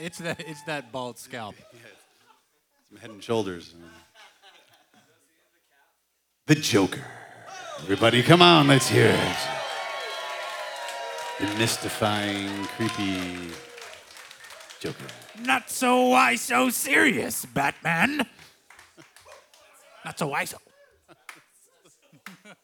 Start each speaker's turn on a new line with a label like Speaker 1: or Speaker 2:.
Speaker 1: it's that bald scalp.
Speaker 2: Some head and shoulders. The Joker. Everybody, come on, let's hear it. The mystifying, creepy Joker.
Speaker 3: Not so why so serious, Batman. Not so why so.